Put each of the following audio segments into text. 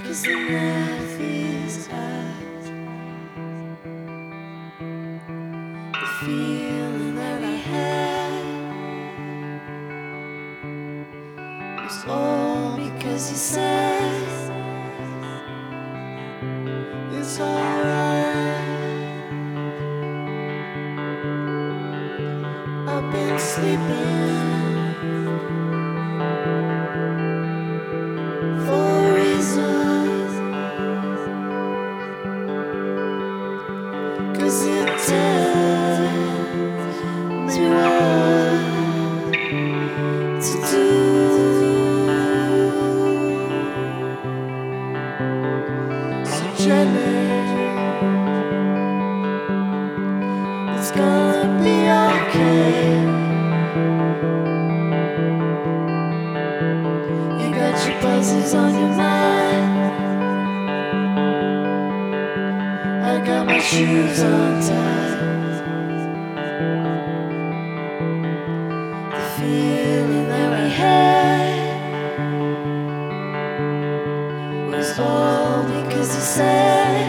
'cause the math is hard. The feeling that we had was all because you said it's alright. I've been sleeping for reasons, 'cause it tells me what to do. So Jenny, it's gonna be okay. You got your buzzes on your mind. I got my shoes on tight. The feeling that we had was all because you said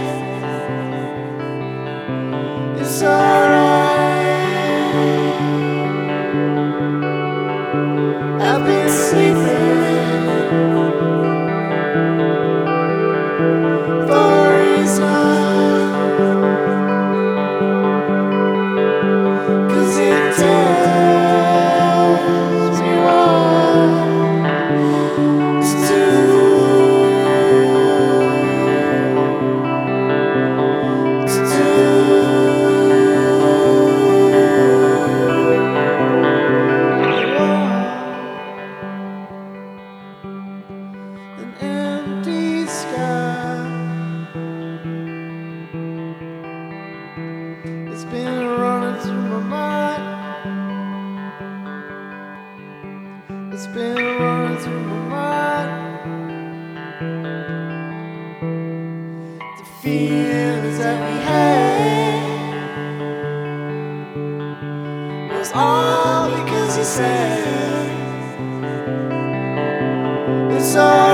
it's alright. I've been sleeping for reasons, 'cause it tells me what to do. An empty sky. It's been running through my mind. It's been running through my mind. The feelings that we had was all because you said it's all